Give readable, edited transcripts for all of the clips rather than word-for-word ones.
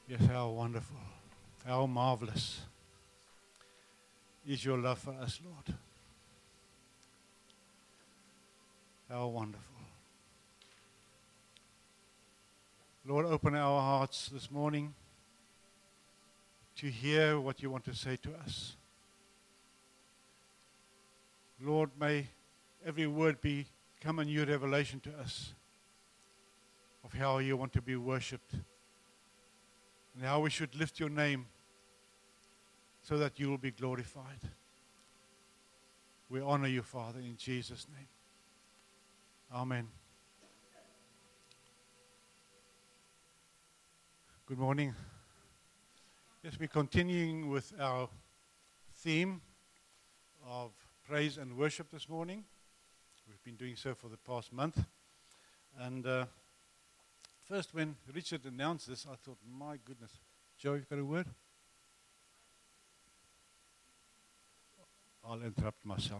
Yes, how wonderful, how marvelous is your love for us, Lord. How wonderful. Lord, open our hearts this morning to hear what you want to say to us. Lord, may every word become a new revelation to us of how you want to be worshipped and how we should lift your name so that you will be glorified. We honor you, Father, in Jesus' name. Amen. Good morning. Yes, we're continuing with our theme of praise and worship this morning. We've been doing so for the past month. And first, when Richard announced this, I thought, my goodness. Joe, you've got a word? I'll interrupt myself.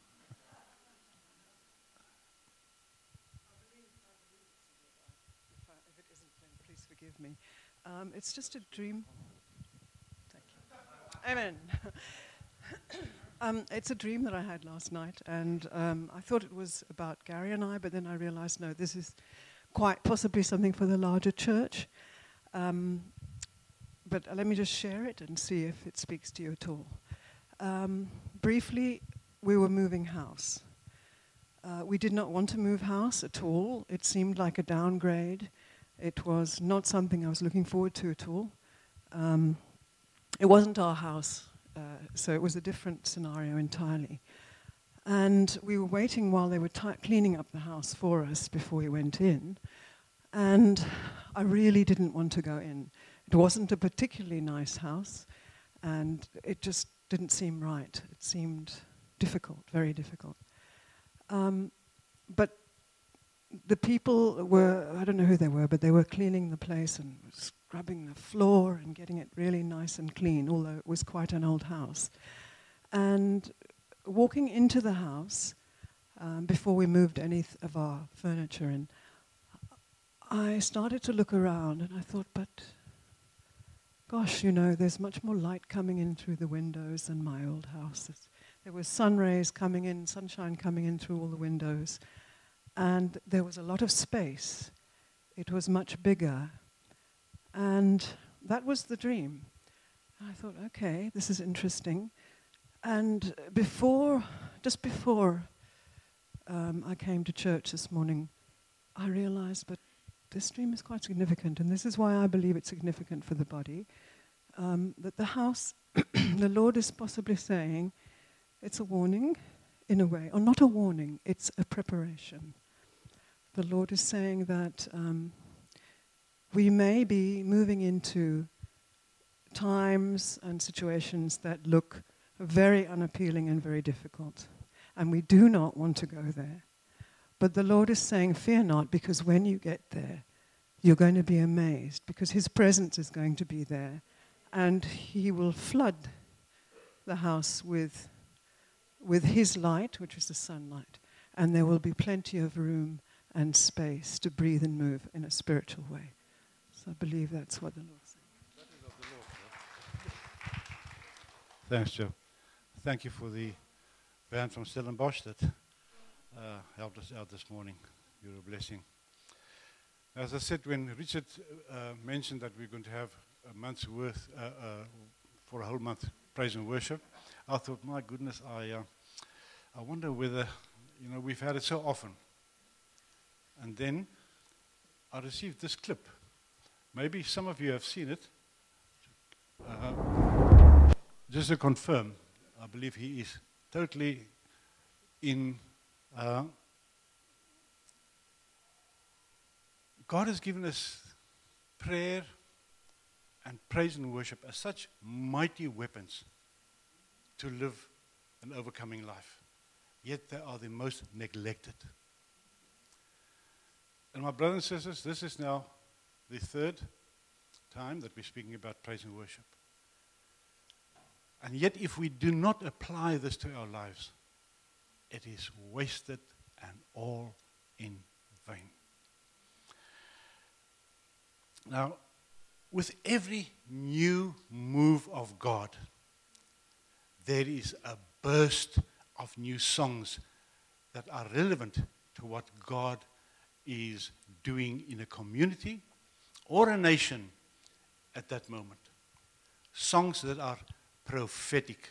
If it isn't, then please forgive me. It's just a dream. Thank you. Amen. It's a dream that I had last night, and I thought it was about Gary and I, but then I realized, no, this is quite possibly something for the larger church. But let me just share it and see if it speaks to you at all. Briefly, we were moving house. We did not want to move house at all. It seemed like a downgrade. It was not something I was looking forward to at all. It wasn't our house, so it was a different scenario entirely. And we were waiting while they were cleaning up the house for us before we went in. And I really didn't want to go in. It wasn't a particularly nice house, and it just didn't seem right. It seemed difficult, very difficult. But the people were, I don't know who they were, but they were cleaning the place and scrubbing the floor and getting it really nice and clean, although it was quite an old house. And walking into the house, before we moved any of our furniture in, I started to look around and I thought, but gosh, you know, there's much more light coming in through the windows than my old house. There was sun rays coming in, sunshine coming in through all the windows. And there was a lot of space. It was much bigger. And that was the dream. And I thought, okay, this is interesting. And just before I came to church this morning, I realized, but this dream is quite significant, and this is why I believe it's significant for the body, that the house, the Lord is possibly saying, it's a warning, in a way, or not a warning, it's a preparation. The Lord is saying that we may be moving into times and situations that look very unappealing and very difficult, and we do not want to go there. But the Lord is saying, fear not, because when you get there, you're going to be amazed, because His presence is going to be there, and He will flood the house with His light, which is the sunlight, and there will be plenty of room and space to breathe and move in a spiritual way. So I believe that's what the Lord is saying. That is of the Lord. Thanks, Joe. Thank you for the band from Stellenbosch that helped us out this morning. You're a blessing. As I said, when Richard mentioned that we're going to have a month's worth, for a whole month, praise and worship, I thought, my goodness, I wonder whether, we've had it so often. And then I received this clip. Maybe some of you have seen it. Just to confirm, I believe he is totally in. God has given us prayer and praise and worship as such mighty weapons to live an overcoming life. Yet they are the most neglected. And my brothers and sisters, this is now the third time that we're speaking about praise and worship. And yet if we do not apply this to our lives, it is wasted and all in vain. Now, with every new move of God, there is a burst of new songs that are relevant to what God is doing in a community or a nation at that moment. Songs that are prophetic.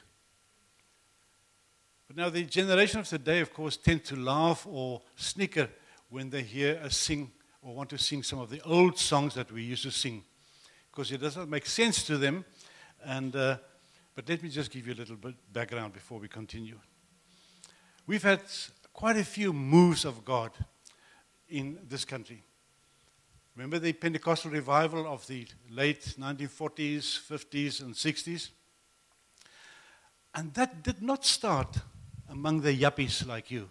But now the generation of today, of course, tend to laugh or snicker when they hear us sing or want to sing some of the old songs that we used to sing, because it doesn't make sense to them. But let me just give you a little bit background before we continue. We've had quite a few moves of God in this country. Remember the Pentecostal revival of the late 1940s, 50s, and 60s? And that did not start among the yuppies like you,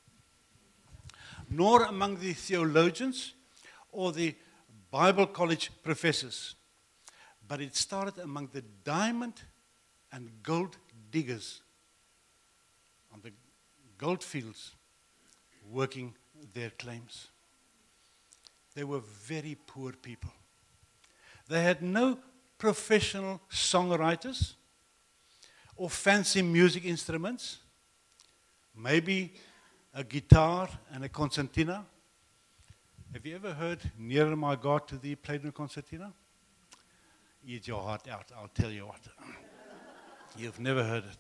nor among the theologians or the Bible college professors, but it started among the diamond and gold diggers on the gold fields working their claims. They were very poor people. They had no professional songwriters or fancy music instruments, maybe a guitar and a concertina. Have you ever heard Nearer My God to Thee played on a concertina? Eat your heart out, I'll tell you what. You've never heard it.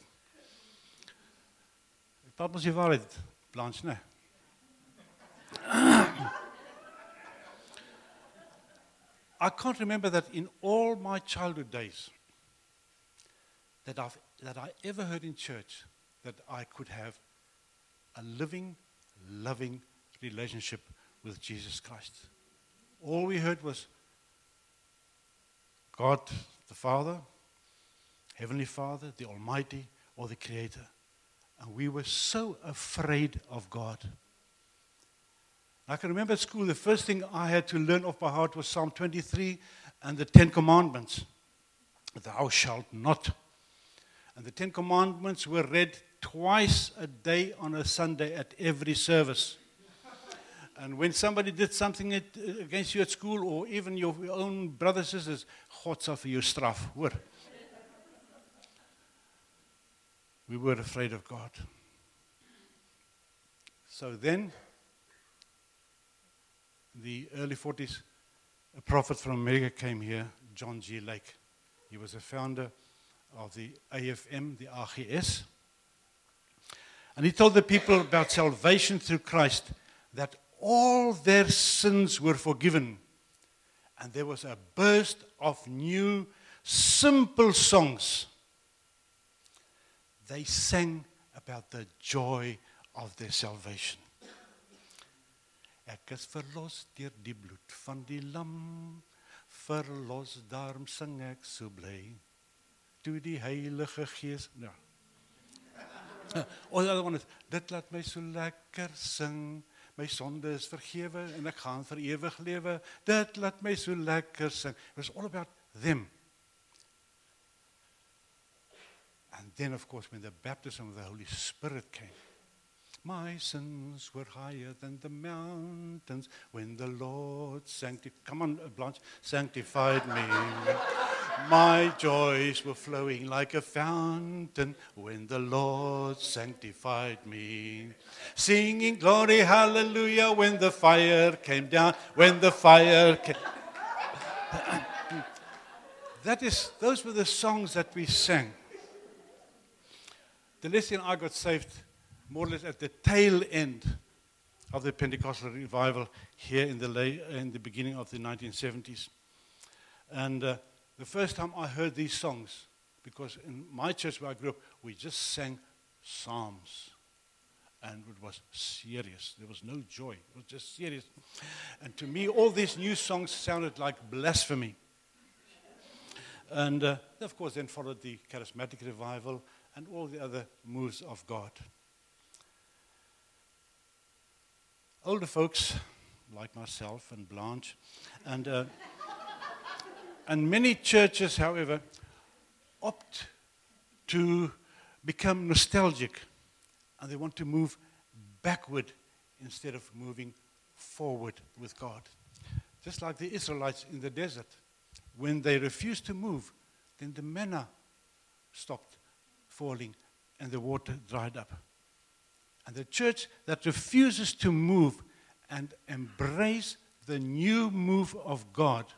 Wat was je waarheid, Blanche? Nee. I can't remember that in all my childhood days that I ever heard in church that I could have a living, loving relationship with Jesus Christ. All we heard was God the Father, Heavenly Father, the Almighty, or the Creator. And we were so afraid of God. I can remember at school, the first thing I had to learn off by heart was Psalm 23 and the 10 Commandments. Thou shalt not. And the 10 Commandments were read twice a day on a Sunday at every service. And when somebody did something against you at school, or even your own brothers and sisters, God sal vir jou straf, hoor. We were afraid of God. So then, in the early 40s, a prophet from America came here, John G. Lake. He was a founder of the AFM, the AGS. And he told the people about salvation through Christ, that all their sins were forgiven. And there was a burst of new, simple songs. They sang about the joy of their salvation. Ek is verlos deur die bloed van die lam, verlos daarom sing ek so bly. Toe die Heilige Gees, ja. Or the other one is, dit laat my so lekker sing, my sonde is vergewe en ek gaan vir ewig lewe, dit laat my so lekker sing. It was all about them. And then, of course, when the baptism of the Holy Spirit came, my sins were higher than the mountains when the Lord sanctified me. My joys were flowing like a fountain when the Lord sanctified me. Singing glory, hallelujah, when the fire came down, when the fire came. Those were the songs that we sang. Leslie and I got saved more or less at the tail end of the Pentecostal revival here in the beginning of the 1970s. And the first time I heard these songs, because in my church where I grew up, we just sang psalms. And it was serious. There was no joy. It was just serious. And to me, all these new songs sounded like blasphemy. And of course, then followed the charismatic revival and all the other moves of God. Older folks, like myself and Blanche, and many churches, however, opt to become nostalgic, and they want to move backward instead of moving forward with God. Just like the Israelites in the desert. when they refused to move, then the manna stopped falling and the water dried up. And the church that refuses to move and embrace the new move of God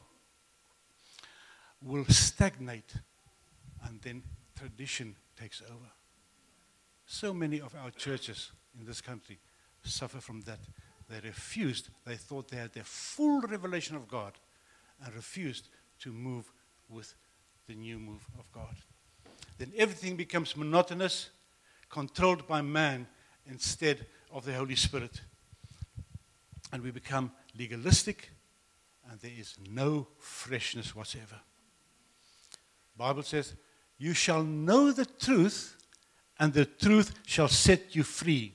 will stagnate, and then tradition takes over. So many of our churches in this country suffer from that. They refused, they thought they had their full revelation of God, and refused to move with the new move of God. Then everything becomes monotonous, controlled by man instead of the Holy Spirit. And we become legalistic, and there is no freshness whatsoever. The Bible says, you shall know the truth, and the truth shall set you free.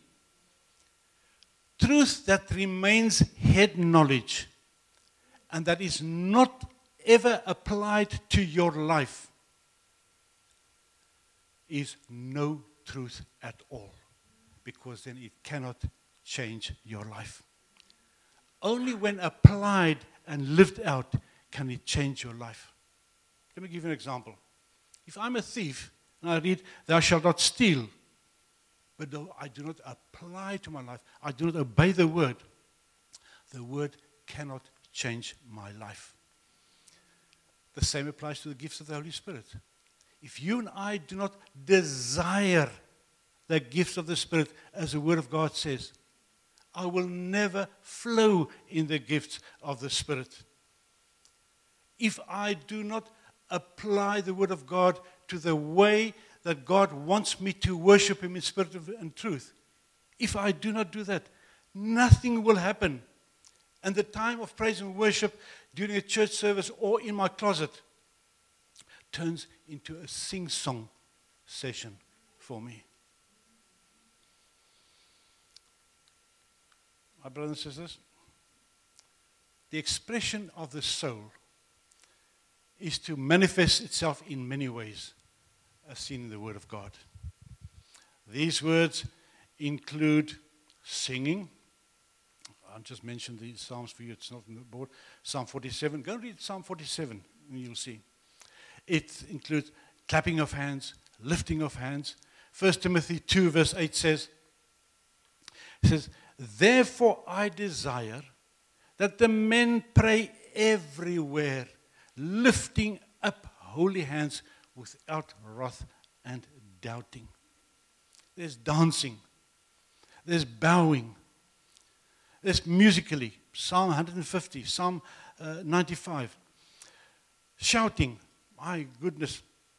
Truth that remains head knowledge, and that is not ever applied to your life, is no truth at all, because then it cannot change your life. Only when applied and lived out can it change your life. Let me give you an example. If I'm a thief and I read, thou shalt not steal, but though I do not apply to my life, I do not obey the word cannot change my life. The same applies to the gifts of the Holy Spirit. If you and I do not desire the gifts of the Spirit, as the Word of God says, I will never flow in the gifts of the Spirit. If I do not apply the Word of God to the way that God wants me to worship Him in spirit and truth, if I do not do that, nothing will happen. And the time of praise and worship during a church service or in my closet turns into a sing-song session for me. My brothers and sisters, the expression of the soul is to manifest itself in many ways, as seen in the Word of God. These words include singing. I just mentioned the Psalms for you, it's not on the board. Psalm 47, go read Psalm 47 and you'll see. It includes clapping of hands, lifting of hands. 1 Timothy 2 verse 8 says, therefore I desire that the men pray everywhere, lifting up holy hands without wrath and doubting. There's dancing. There's bowing. There's musically, Psalm 150, Psalm 95. Shouting, my goodness.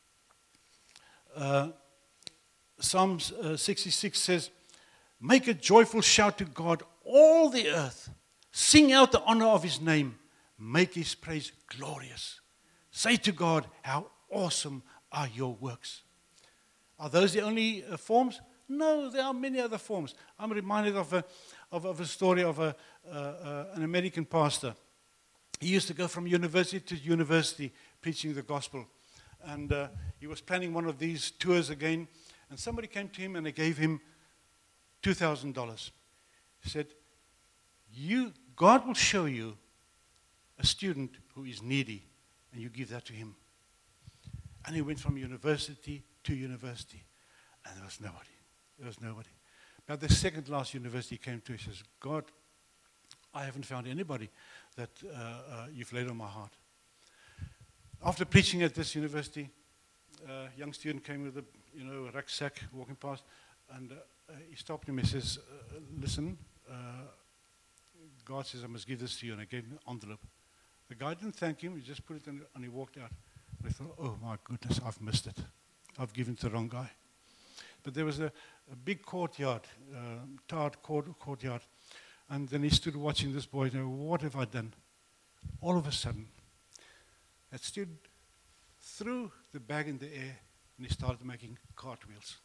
Psalm 66 says, make a joyful shout to God, all the earth. Sing out the honor of His name. Make His praise glorious. Say to God, how awesome are your works. Are those the only forms? No, there are many other forms. I'm reminded of a story of an American pastor. He used to go from university to university preaching the gospel. And he was planning one of these tours again. And somebody came to him and they gave him $2,000. He said, God will show you a student who is needy, and you give that to him. And he went from university to university, and there was nobody. There was nobody. But the second last university came to, he says, God, I haven't found anybody that you've laid on my heart. After preaching at this university, a young student came with a rucksack walking past, and he stopped him. He says, listen, God says I must give this to you, and I gave him an envelope. The guy didn't thank him. He just put it in, and he walked out. And I thought, oh my goodness, I've missed it. I've given it to the wrong guy. But there was a big courtyard, tarred courtyard, and then he stood watching this boy. What have I done? All of a sudden, that student threw the bag in the air, and he started making cartwheels.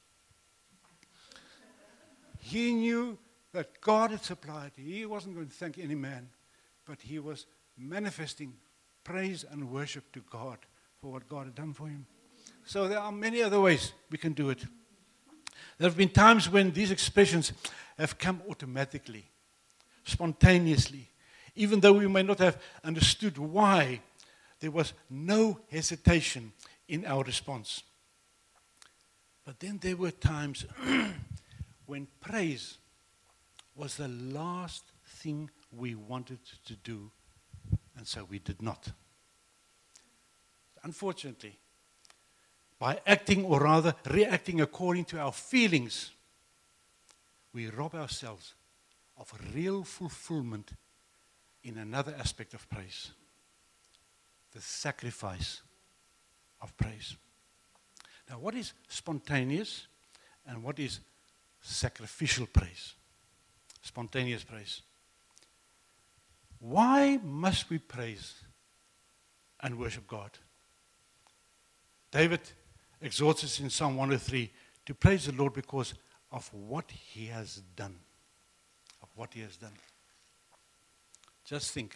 He knew that God had supplied. He wasn't going to thank any man, but he was manifesting praise and worship to God for what God had done for him. So there are many other ways we can do it. There have been times when these expressions have come automatically, spontaneously, even though we may not have understood why. There was no hesitation in our response. But then there were times when praise was the last thing we wanted to do, and so we did not. Unfortunately, by acting, or rather reacting according to our feelings, we rob ourselves of real fulfillment in another aspect of praise, the sacrifice of praise. Now, what is spontaneous and what is sacrificial praise? Spontaneous praise. Why must we praise and worship God? David exhorts us in Psalm 103 to praise the Lord because of what He has done. Of what He has done. Just think.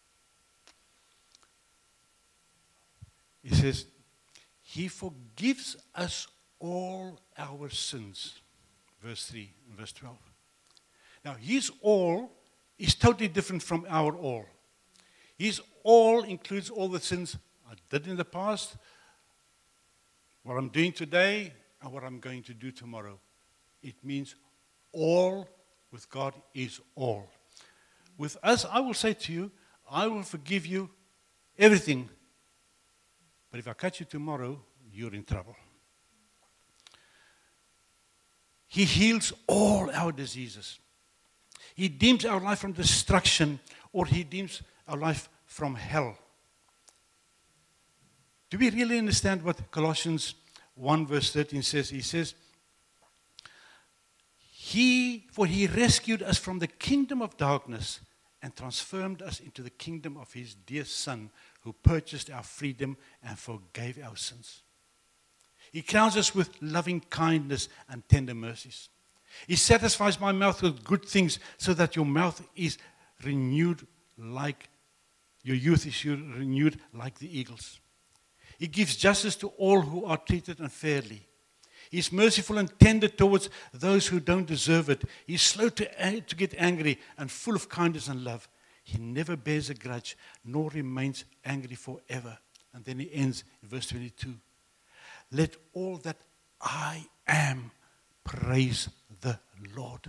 He says, He forgives us all our sins. Verse 3 and verse 12. Now, His all is totally different from our all. His all includes all the sins I did in the past, what I'm doing today, and what I'm going to do tomorrow. It means all with God is all. With us, I will say to you, I will forgive you everything. But if I catch you tomorrow, you're in trouble. He heals all our diseases. He deems our life from destruction, or He deems our life from hell. Do we really understand what Colossians 1 verse 13 says? He says, For He rescued us from the kingdom of darkness and transformed us into the kingdom of His dear Son, who purchased our freedom and forgave our sins. He crowns us with loving kindness and tender mercies. He satisfies my mouth with good things so that your mouth is renewed like, your youth is renewed like the eagles. He gives justice to all who are treated unfairly. He's merciful and tender towards those who don't deserve it. He's slow to get angry and full of kindness and love. He never bears a grudge, nor remains angry forever. And then he ends in verse 22. Let all that I am praise the Lord.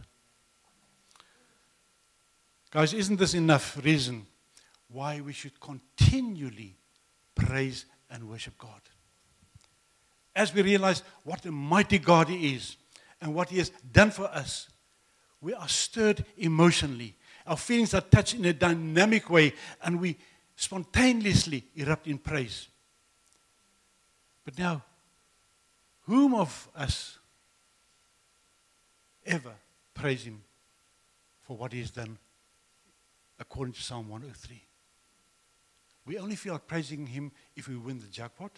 Guys, isn't this enough reason why we should continually praise and worship God? As we realize what a mighty God He is and what He has done for us, we are stirred emotionally. Our feelings are touched in a dynamic way, and we spontaneously erupt in praise. But now, whom of us ever praise Him for what He has done according to Psalm 103? We only feel like praising Him if we win the jackpot,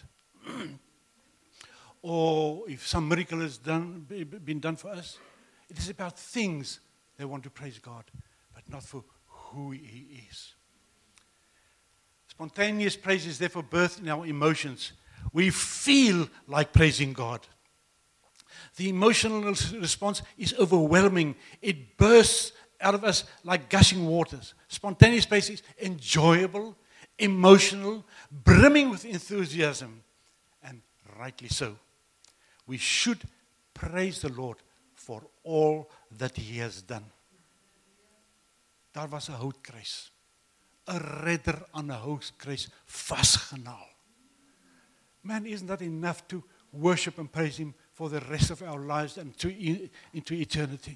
or if some miracle has been done for us. It is about things they want to praise God, but not for who He is. Spontaneous praise is therefore birthed in our emotions. We feel like praising God. The emotional response is overwhelming. It bursts out of us like gushing waters. Spontaneous praise is enjoyable, emotional, brimming with enthusiasm, and rightly so. We should praise the Lord for all that He has done. Daar was 'n houtkruis. 'n redder aan 'n houtkruis vasgenaal. Man, isn't that enough to worship and praise Him for the rest of our lives and into eternity?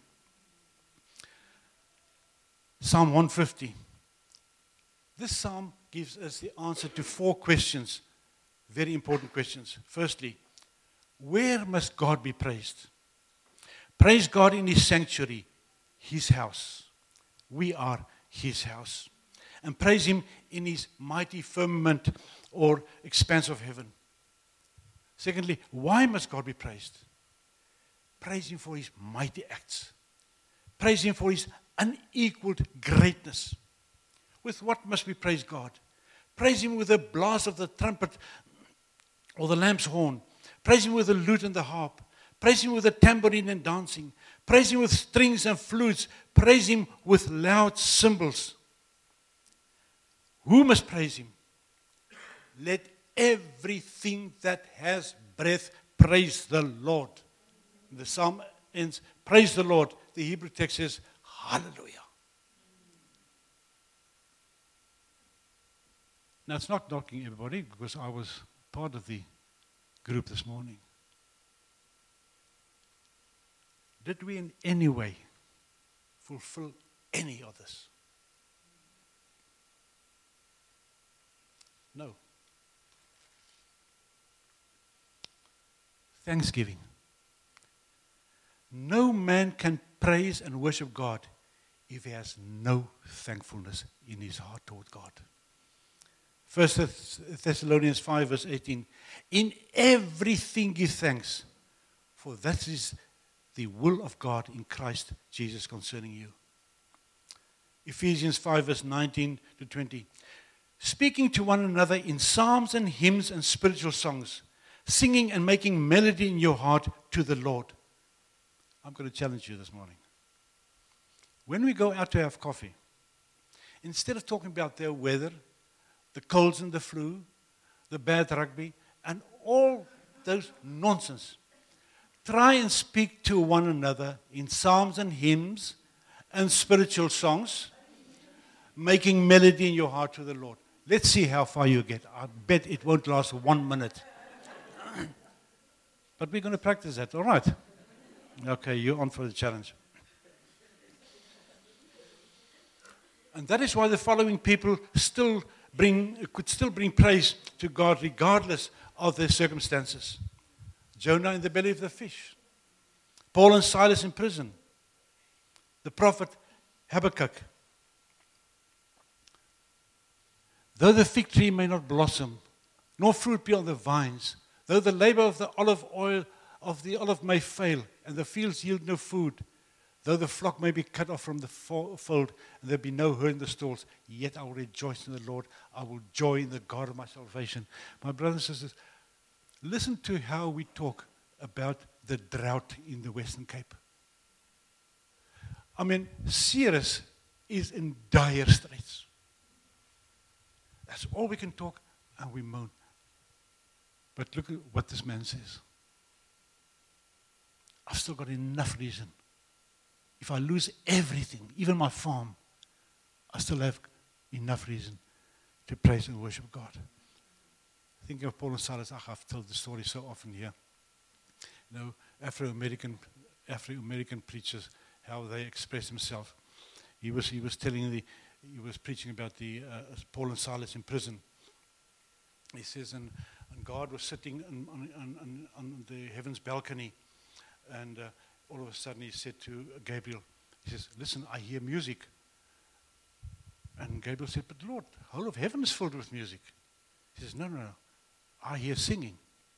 Psalm 150. This psalm gives us the answer to 4 questions, very important questions. Firstly, where must God be praised? Praise God in His sanctuary, His house. We are His house. And praise Him in His mighty firmament or expanse of heaven. Secondly, why must God be praised? Praise Him for His mighty acts. Praise Him for His unequaled greatness. With what must we praise God? Praise Him with the blast of the trumpet or the lamb's horn. Praise Him with the lute and the harp. Praise Him with the tambourine and dancing. Praise Him with strings and flutes. Praise Him with loud cymbals. Who must praise Him? Let everything that has breath praise the Lord. The psalm ends, praise the Lord. The Hebrew text says, hallelujah. Now, it's not knocking everybody, because I was part of the group this morning. Did we in any way fulfill any of this? No. Thanksgiving. No man can praise and worship God if he has no thankfulness in his heart toward God. 1 Thessalonians 5 verse 18. In everything give thanks, for that is the will of God in Christ Jesus concerning you. Ephesians 5 verse 19 to 20. Speaking to one another in psalms and hymns and spiritual songs, singing and making melody in your heart to the Lord. I'm going to challenge you this morning. When we go out to have coffee, instead of talking about their weather, the colds and the flu, the bad rugby, and all those nonsense, try and speak to one another in psalms and hymns and spiritual songs, making melody in your heart to the Lord. Let's see how far you get. I bet it won't last 1 minute. But we're going to practice that, all right? Okay, you're on for the challenge. And that is why the following people could still bring praise to God regardless of their circumstances. Jonah in the belly of the fish. Paul and Silas in prison. The prophet Habakkuk. Though the fig tree may not blossom, nor fruit be on the vines, though the labor of the olive may fail, and the fields yield no food, though the flock may be cut off from the fold, and there be no herd in the stalls, yet I will rejoice in the Lord. I will joy in the God of my salvation. My brothers and sisters, listen to how we talk about the drought in the Western Cape. I mean, Ceres is in dire straits. That's all we can talk, and we moan. But look at what this man says. I've still got enough reason. If I lose everything, even my farm, I still have enough reason to praise and worship God. Thinking of Paul and Silas, I've told the story so often here. You know, Afro-American preachers, how they express themselves. He was preaching about the Paul and Silas in prison. He says, and God was sitting on the heaven's balcony, and all of a sudden he said to Gabriel, he says, listen, I hear music. And Gabriel said, but Lord, the whole of heaven is filled with music. He says, no, I hear singing.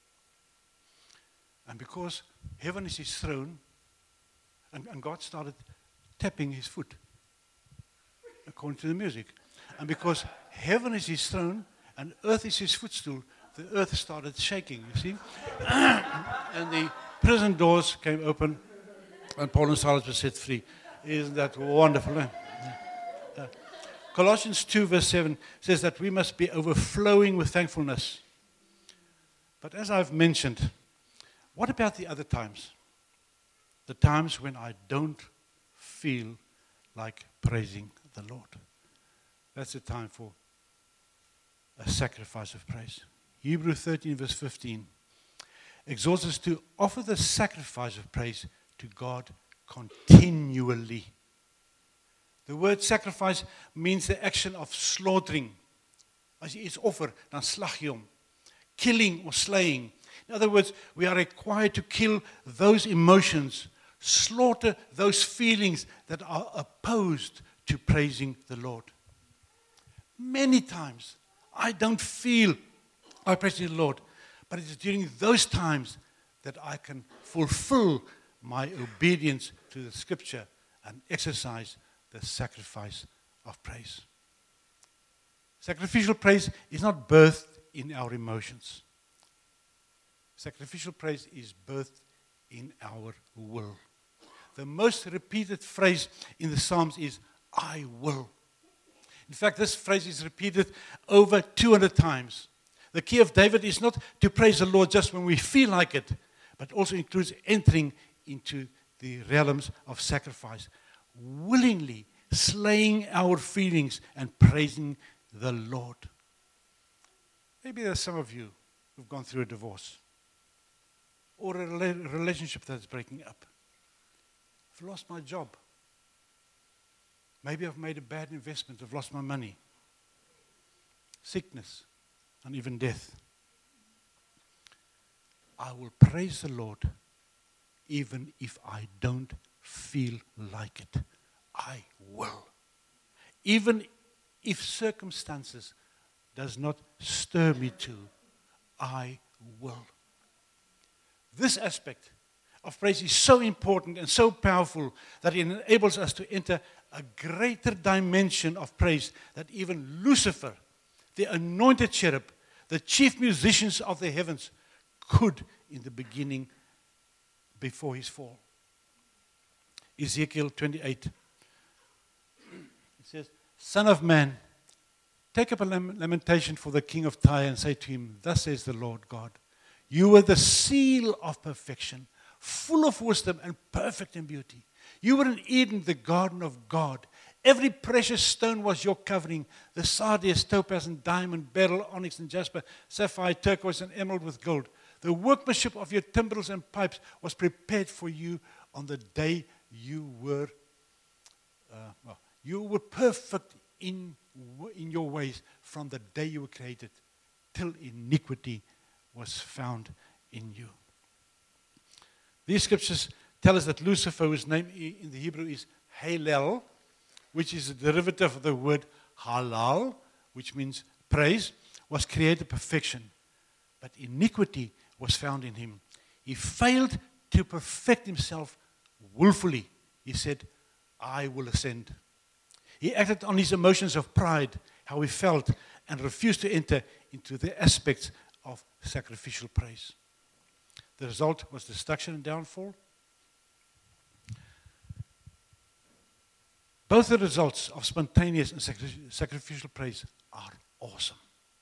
And because heaven is his throne, and God started tapping his foot, according to the music. And because heaven is his throne, and earth is his footstool, the earth started shaking, you see. And the prison doors came open, and Paul and Silas were set free. Isn't that wonderful? Eh? Colossians 2 verse 7 says that we must be overflowing with thankfulness. But as I've mentioned, what about the other times? The times when I don't feel like praising the Lord. That's the time for a sacrifice of praise. Hebrews 13 verse 15 exhorts us to offer the sacrifice of praise to God continually. The word sacrifice means the action of slaughtering. As jy iets offer, dan slag jy hom. Killing or slaying. In other words, we are required to kill those emotions, slaughter those feelings that are opposed to praising the Lord. Many times, I don't feel like praising the Lord, but it's during those times that I can fulfill my obedience to the Scripture and exercise the sacrifice of praise. Sacrificial praise is not birthed in our emotions. Sacrificial praise is birthed in our will. The most repeated phrase in the Psalms is, I will. In fact, this phrase is repeated over 200 times. The key of David is not to praise the Lord just when we feel like it, but also includes entering into the realms of sacrifice, willingly slaying our feelings and praising the Lord. Maybe there's some of you who've gone through a divorce or a relationship that's breaking up. I've lost my job. Maybe I've made a bad investment. I've lost my money. Sickness and even death. I will praise the Lord even if I don't feel like it. I will. Even if circumstances does not stir me to, I will. This aspect of praise is so important and so powerful that it enables us to enter a greater dimension of praise that even Lucifer, the anointed cherub, the chief musicians of the heavens, could in the beginning before his fall. Ezekiel 28. It says, Son of man, take up a lamentation for the king of Tyre and say to him, Thus says the Lord God, you were the seal of perfection, full of wisdom and perfect in beauty. You were in Eden, the garden of God. Every precious stone was your covering, the sardius, topaz and diamond, beryl, onyx and jasper, sapphire, turquoise and emerald with gold. The workmanship of your timbrels and pipes was prepared for you on the day you were perfect in your ways from the day you were created till iniquity was found in you. These scriptures tell us that Lucifer, whose name in the Hebrew is Halel, which is a derivative of the word halal, which means praise, was created perfection. But iniquity was found in him. He failed to perfect himself willfully. He said, I will ascend. He acted on his emotions of pride, how he felt, and refused to enter into the aspects of sacrificial praise. The result was destruction and downfall. Both the results of spontaneous and sacrificial praise are awesome.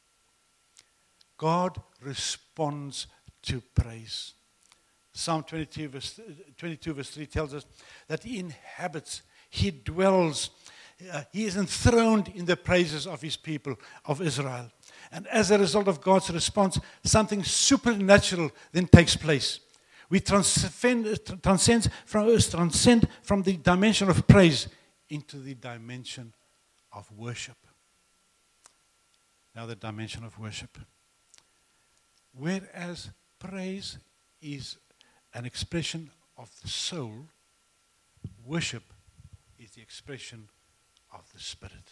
God responds to praise. Psalm 22 verse 3 tells us that he inhabits, he dwells, he is enthroned in the praises of his people, of Israel. And as a result of God's response, something supernatural then takes place. We transcend from the dimension of praise into the dimension of worship. Now the dimension of worship. Whereas praise is an expression of the soul, worship is the expression of the spirit.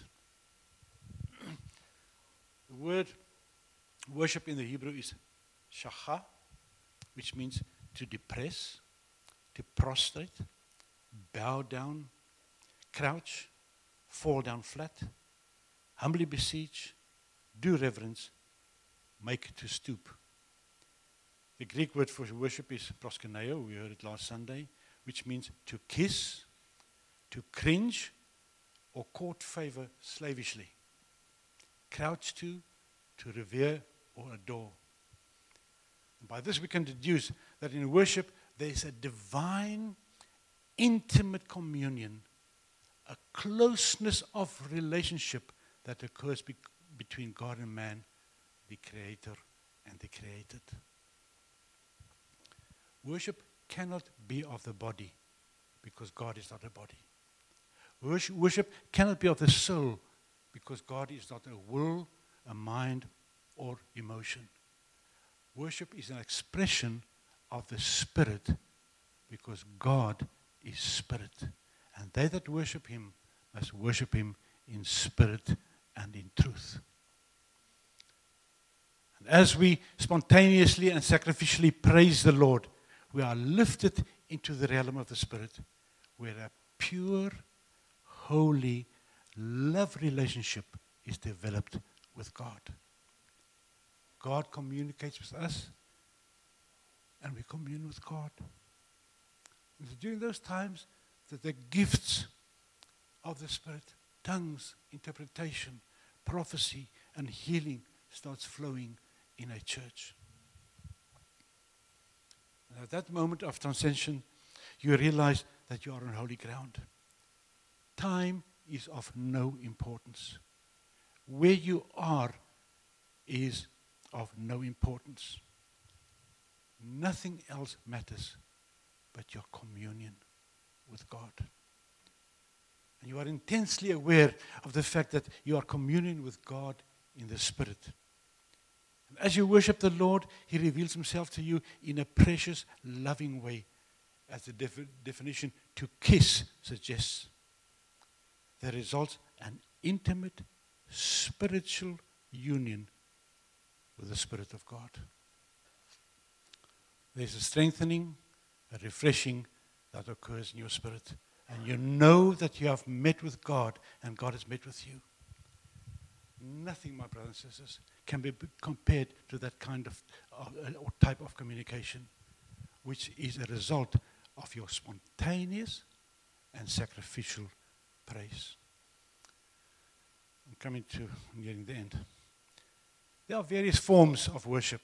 The word worship in the Hebrew is shacha, which means to depress, to prostrate, bow down, crouch, fall down flat, humbly beseech, do reverence, make to stoop. The Greek word for worship is proskuneo, we heard it last Sunday, which means to kiss, to cringe, or court favor slavishly. Crouch to revere or adore. And by this we can deduce that in worship there is a divine, intimate communion, a closeness of relationship that occurs between God and man, the Creator and the created. Worship cannot be of the body because God is not a body. Worship cannot be of the soul because God is not a will, a mind, or emotion. Worship is an expression of the Spirit because God is Spirit. And they that worship Him must worship Him in spirit and in truth. And as we spontaneously and sacrificially praise the Lord, we are lifted into the realm of the Spirit, where a pure, holy, love relationship is developed with God. God communicates with us, and we commune with God. And during those times that the gifts of the Spirit, tongues, interpretation, prophecy, and healing starts flowing in a church. And at that moment of transition, you realize that you are on holy ground. Time is of no importance. Where you are is of no importance. Nothing else matters but your communion with God. And you are intensely aware of the fact that you are communing with God in the Spirit. And as you worship the Lord, He reveals Himself to you in a precious, loving way, as the definition to kiss suggests. There results an intimate, spiritual union with the Spirit of God. There's a strengthening, a refreshing that occurs in your spirit. And you know that you have met with God and God has met with you. Nothing, my brothers and sisters, can be compared to that kind of or type of communication, which is a result of your spontaneous and sacrificial praise. I'm getting the end. There are various forms of worship.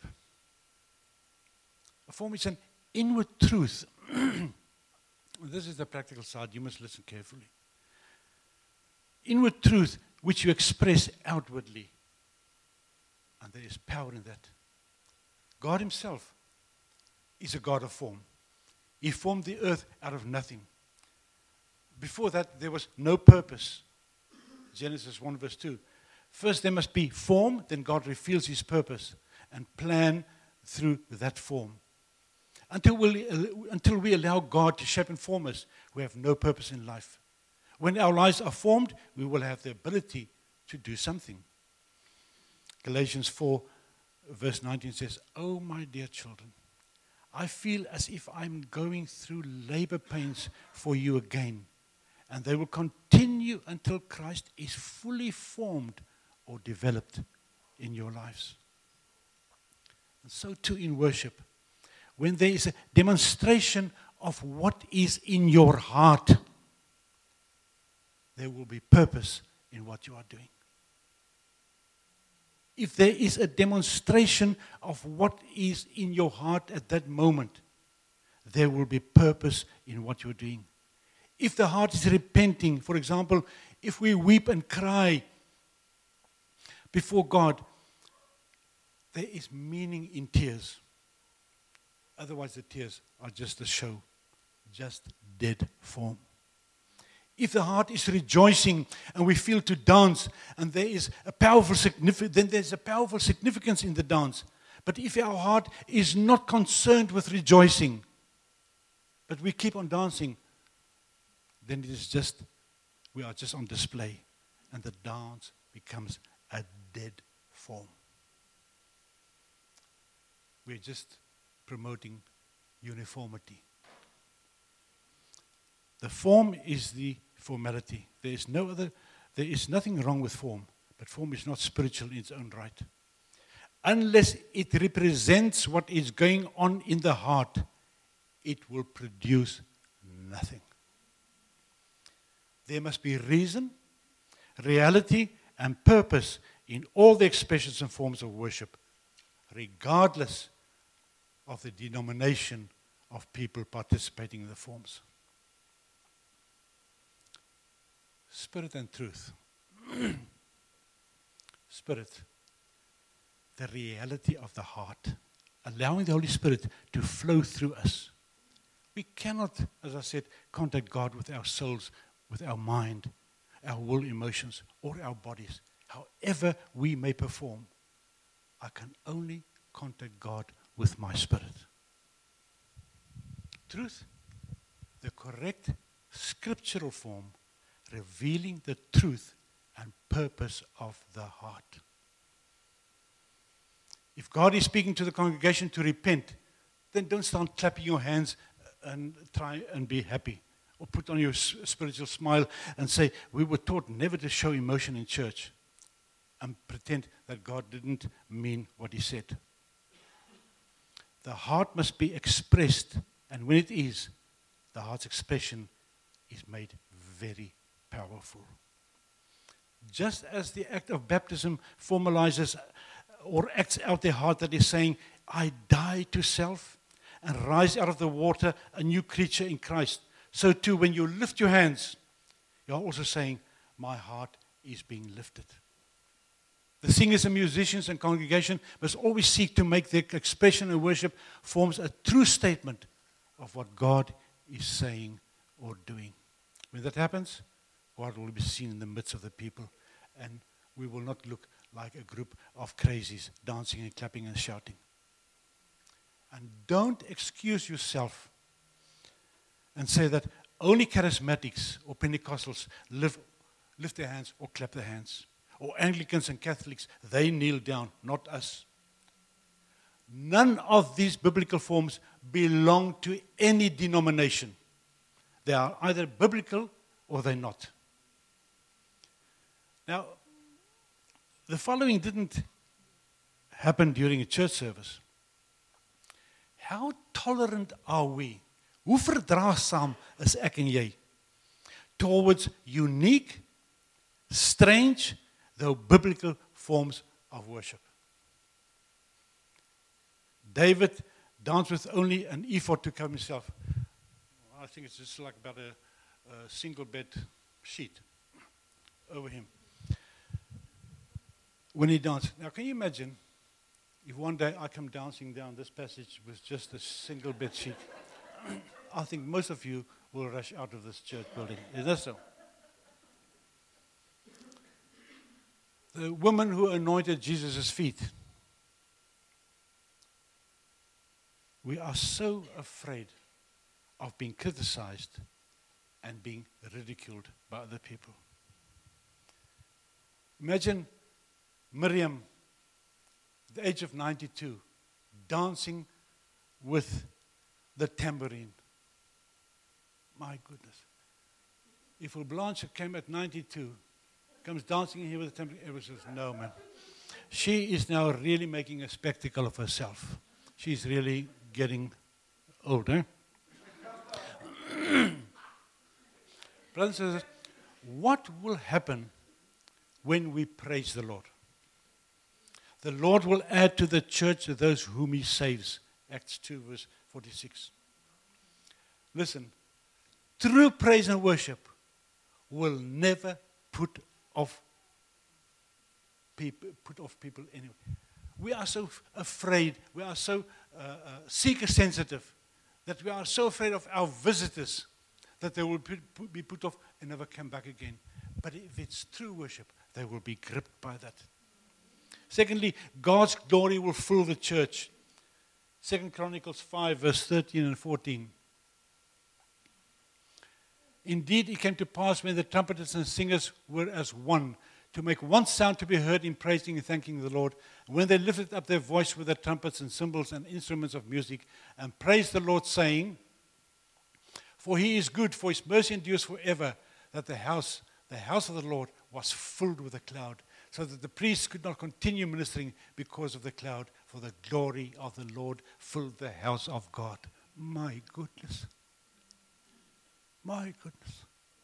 A form is an inward truth. This is the practical side. You must listen carefully. Inward truth which you express outwardly. And there is power in that. God Himself is a God of form. He formed the earth out of nothing. Before that, there was no purpose. Genesis 1 verse 2. First there must be form, then God reveals His purpose and plan through that form. Until we allow God to shape and form us, we have no purpose in life. When our lives are formed, we will have the ability to do something. Galatians 4 verse 19 says, "Oh, my dear children, I feel as if I'm going through labor pains for you again, and they will continue until Christ is fully formed or developed in your lives." And so too in worship. When there is a demonstration of what is in your heart, there will be purpose in what you are doing. If there is a demonstration of what is in your heart at that moment, there will be purpose in what you're doing. If the heart is repenting, for example, if we weep and cry before God, there is meaning in tears. Otherwise, the tears are just a show, just dead form. If the heart is rejoicing and we feel to dance, and there is a powerful significance, then there's a powerful significance in the dance. But if our heart is not concerned with rejoicing, but we keep on dancing, then we are just on display, and the dance becomes a dead form. We're just promoting uniformity. The form is the formality. There is nothing wrong with form, but form is not spiritual in its own right. Unless it represents what is going on in the heart, it will produce nothing. There must be reason, reality, and purpose in all the expressions and forms of worship, regardless of the denomination of people participating in the forms. Spirit and truth. Spirit, the reality of the heart, allowing the Holy Spirit to flow through us. We cannot, as I said, contact God with our souls, with our mind, our will, emotions, or our bodies. However we may perform, I can only contact God with my spirit. Truth, the correct scriptural form, revealing the truth and purpose of the heart. If God is speaking to the congregation to repent, then don't start clapping your hands and try and be happy. Or put on your spiritual smile and say, we were taught never to show emotion in church, and pretend that God didn't mean what He said. The heart must be expressed, and when it is, the heart's expression is made very powerful. Just as the act of baptism formalizes or acts out their heart that is saying, I die to self and rise out of the water a new creature in Christ. So too, when you lift your hands, you are also saying, my heart is being lifted. The singers and musicians and congregation must always seek to make their expression and worship forms a true statement of what God is saying or doing. When that happens, God will be seen in the midst of the people, and we will not look like a group of crazies dancing and clapping and shouting. And don't excuse yourself and say that only charismatics or Pentecostals lift their hands or clap their hands. Or Anglicans and Catholics, they kneel down, not us. None of these biblical forms belong to any denomination. They are either biblical or they're not. Now, the following didn't happen during a church service. How tolerant are we? Hoe verdraagsaam is ek en jy towards unique, strange, though biblical forms of worship? David danced with only an ephod to cover himself. I think it's just like about a single bed sheet over him when he danced. Now, can you imagine if one day I come dancing down this passage with just a single bed sheet? I think most of you will rush out of this church building. Is that so? The woman who anointed Jesus' feet. We are so afraid of being criticized and being ridiculed by other people. Imagine Miriam, at the age of 92, dancing with the tambourine. My goodness. If Blanche came at 92, comes dancing in here with the tambourine, it was just, no, man. She is now really making a spectacle of herself. She's really getting old, eh? Brothers and sisters, what will happen when we praise the Lord? The Lord will add to the church those whom He saves. Acts 2, verse 46. Listen, true praise and worship will never put off people anyway. We are so afraid, we are so seeker sensitive, that we are so afraid of our visitors that they will be put off and never come back again. But if it's true worship, they will be gripped by that. Secondly, God's glory will fill the church. 2 Chronicles 5, verse 13 and 14. Indeed, it came to pass when the trumpeters and singers were as one, to make one sound to be heard in praising and thanking the Lord. When they lifted up their voice with their trumpets and cymbals and instruments of music, and praised the Lord, saying, for He is good, for His mercy endures forever, that the house of the Lord was filled with a cloud, so that the priests could not continue ministering because of the cloud, for the glory of the Lord filled the house of God. My goodness. My goodness.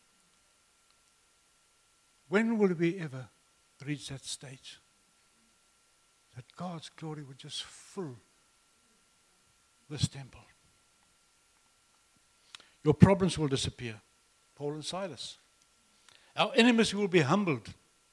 When will we ever reach that stage? That God's glory would just fill this temple. Your problems will disappear. Paul and Silas. Our enemies will be humbled.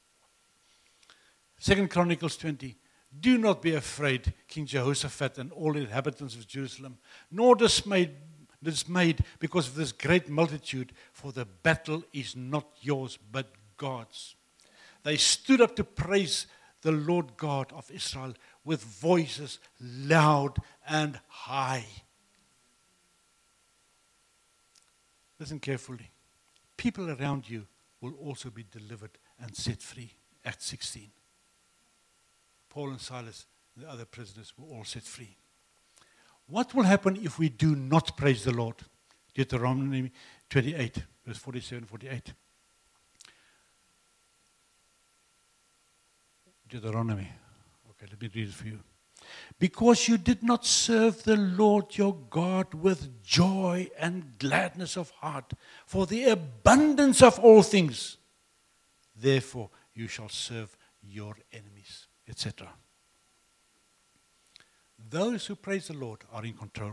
2 Chronicles 20. Do not be afraid, King Jehoshaphat and all the inhabitants of Jerusalem, nor dismayed because of this great multitude, for the battle is not yours but God's. They stood up to praise the Lord God of Israel with voices loud and high. Listen carefully. People around you will also be delivered and set free. Acts 16. Paul and Silas and the other prisoners were all set free. What will happen if we do not praise the Lord? Deuteronomy 28, verse 47, 48. Deuteronomy. Okay, let me read it for you. Because you did not serve the Lord your God with joy and gladness of heart, for the abundance of all things, therefore you shall serve your enemies, etc. Those who praise the Lord are in control.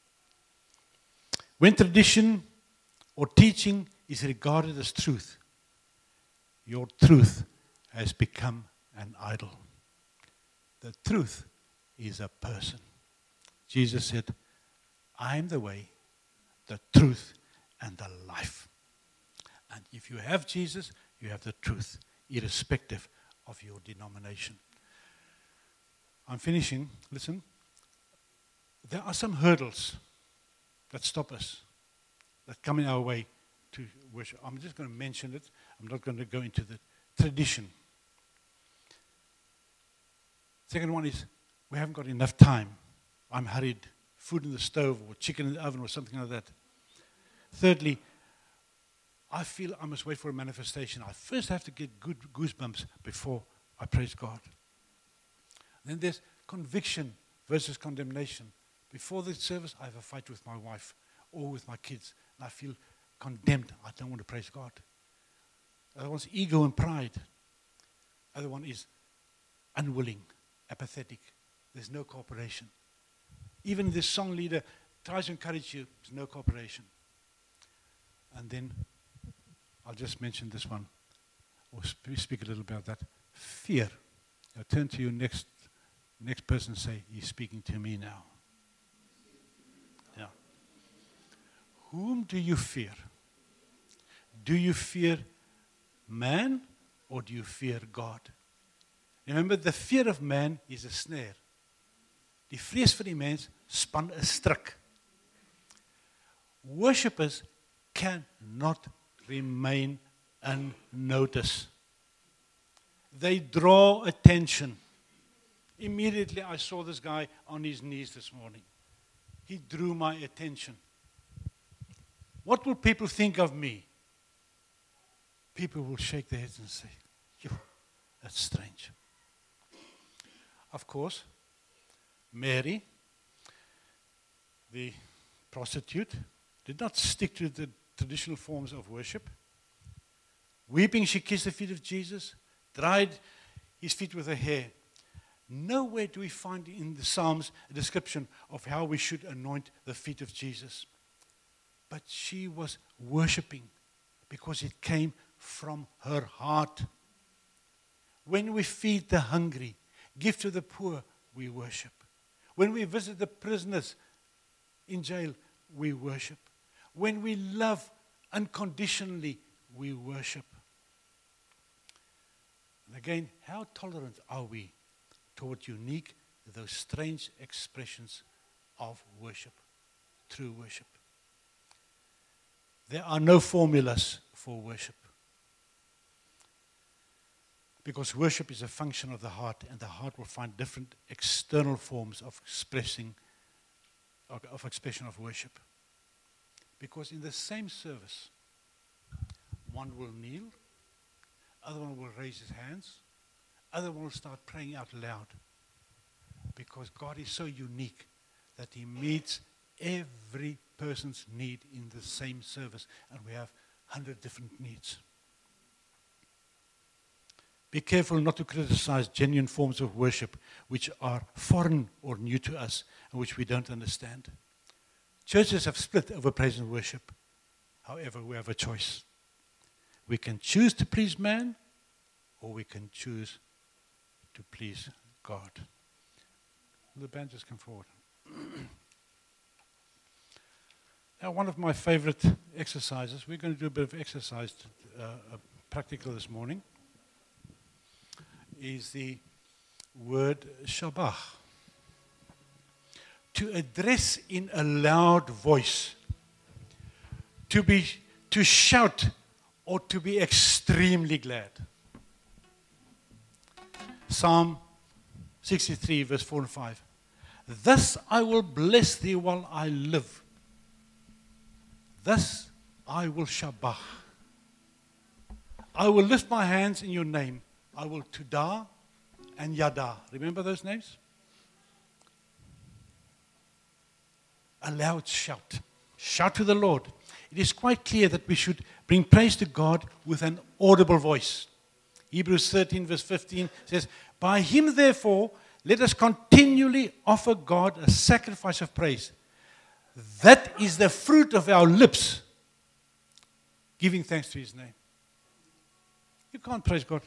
When tradition or teaching is regarded as truth, your truth has become an idol. The truth is a person. Jesus said, I am the way, the truth, and the life. And if you have Jesus, you have the truth, irrespective of your denomination. I'm finishing. Listen. There are some hurdles that stop us, that come in our way to worship. I'm just going to mention it. I'm not going to go into the tradition. Second one is, we haven't got enough time. I'm hurried. Food in the stove or chicken in the oven or something like that. Thirdly, I feel I must wait for a manifestation. I first have to get good goosebumps before I praise God. Then there's conviction versus condemnation. Before the service, I have a fight with my wife or with my kids, and I feel condemned. I don't want to praise God. Other one's ego and pride. Other one is unwilling, apathetic. There's no cooperation. Even this song leader tries to encourage you, there's no cooperation. And then, I'll just mention this one, or speak a little about that. Fear. Now turn to your next person and say, he's speaking to me now. Yeah. Whom do you fear? Do you fear man or do you fear God? Remember, the fear of man is a snare. Die vrees vir die mens span 'n struik. Worshippers cannot remain unnoticed. They draw attention. Immediately I saw this guy on his knees this morning. He drew my attention. What will people think of me? People will shake their heads and say, "Yo, that's strange." Of course, Mary, the prostitute, did not stick to the traditional forms of worship. Weeping, she kissed the feet of Jesus, dried his feet with her hair. Nowhere do we find in the Psalms a description of how we should anoint the feet of Jesus. But she was worshiping because it came from her heart. When we feed the hungry, give to the poor, we worship. When we visit the prisoners in jail, we worship. When we love unconditionally, we worship. And again, how tolerant are we toward unique, those strange expressions of worship, true worship? There are no formulas for worship. Because worship is a function of the heart, and the heart will find different external forms of expression of worship. Because in the same service, one will kneel, other one will raise his hands, other one will start praying out loud. Because God is so unique that He meets every person's need in the same service, and we have 100 different needs. Be careful not to criticize genuine forms of worship which are foreign or new to us and which we don't understand. Churches have split over praise and worship. However, we have a choice. We can choose to please man, or we can choose to please God. Will the band just come forward? Now, one of my favorite exercises, we're going to do a bit of exercise, practical this morning, is the word Shabach. To address in a loud voice, to shout, or to be extremely glad. Psalm 63, verse 4 and 5. Thus I will bless thee while I live. Thus I will Shabach. I will lift my hands in your name. I will Tudah and Yada. Remember those names? A loud shout. Shout to the Lord. It is quite clear that we should bring praise to God with an audible voice. Hebrews 13 verse 15 says, by Him therefore let us continually offer God a sacrifice of praise. That is the fruit of our lips, giving thanks to His name. You can't praise God.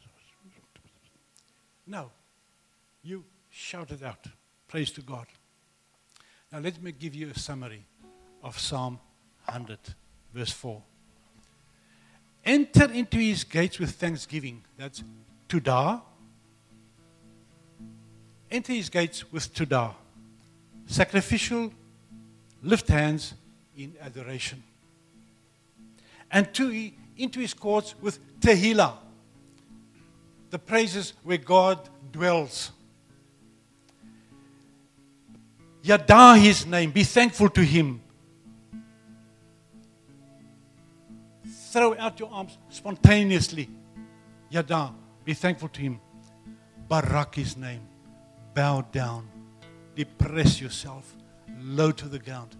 No. You shout it out. Praise to God. Now let me give you a summary of Psalm 100, verse 4. Enter into His gates with thanksgiving. That's Todah. Enter His gates with Todah. Sacrificial, lift hands in adoration. And into His courts with Tehillah. The praises where God dwells. Yada His name. Be thankful to Him. Throw out your arms spontaneously. Yada. Be thankful to Him. Barak His name. Bow down. Depress yourself. Low to the ground.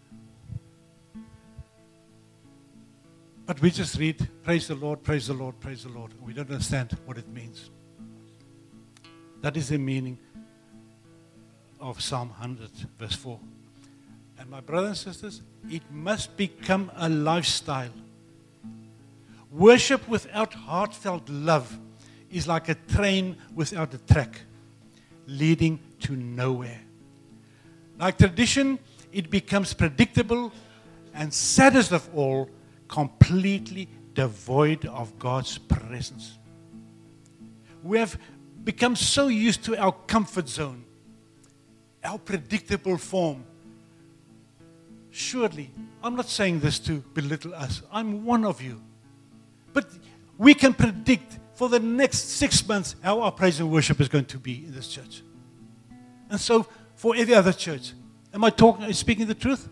But we just read, praise the Lord, praise the Lord, praise the Lord. We don't understand what it means. That is the meaning of Psalm 100, verse 4. And my brothers and sisters, it must become a lifestyle. Worship without heartfelt love is like a train without a track, leading to nowhere. Like tradition, it becomes predictable and, saddest of all, completely devoid of God's presence. We have become so used to our comfort zone, our predictable form. Surely, I'm not saying this to belittle us. I'm one of you. But we can predict for the next 6 months how our praise and worship is going to be in this church. And so, for every other church. Am I speaking the truth?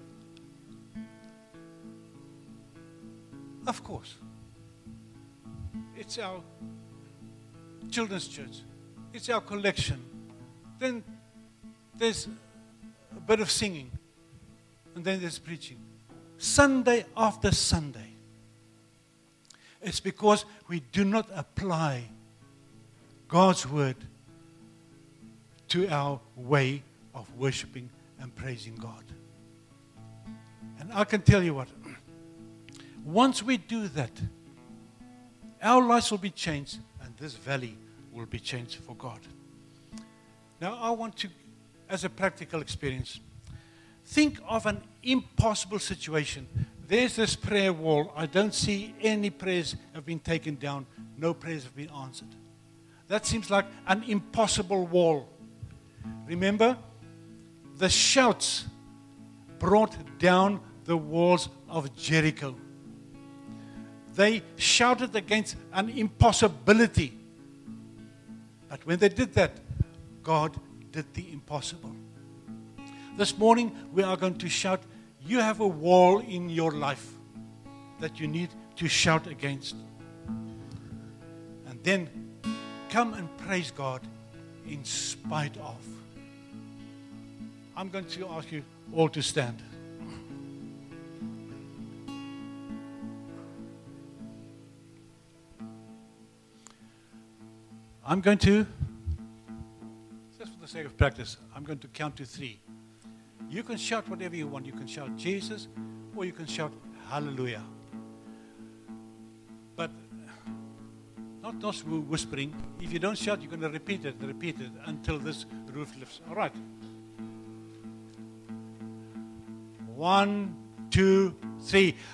Of course. It's our children's church. It's our collection. Then there's a bit of singing. And then there's preaching. Sunday after Sunday. It's because we do not apply God's word to our way of worshiping and praising God. And I can tell you what. Once we do that, our lives will be changed and this valley will be changed for God. Now I want to, as a practical experience, think of an impossible situation. There's this prayer wall. I don't see any prayers have been taken down. No prayers have been answered. That seems like an impossible wall. Remember, the shouts brought down the walls of Jericho. They shouted against an impossibility. But when they did that, God did the impossible. This morning, we are going to shout, you have a wall in your life that you need to shout against. And then come and praise God in spite of. I'm going to ask you all to stand. I'm going to, just for the sake of practice, I'm going to count to 3. You can shout whatever you want. You can shout Jesus or you can shout hallelujah. But not whispering. If you don't shout, you're going to repeat it until this roof lifts. All right. 1, 2, 3.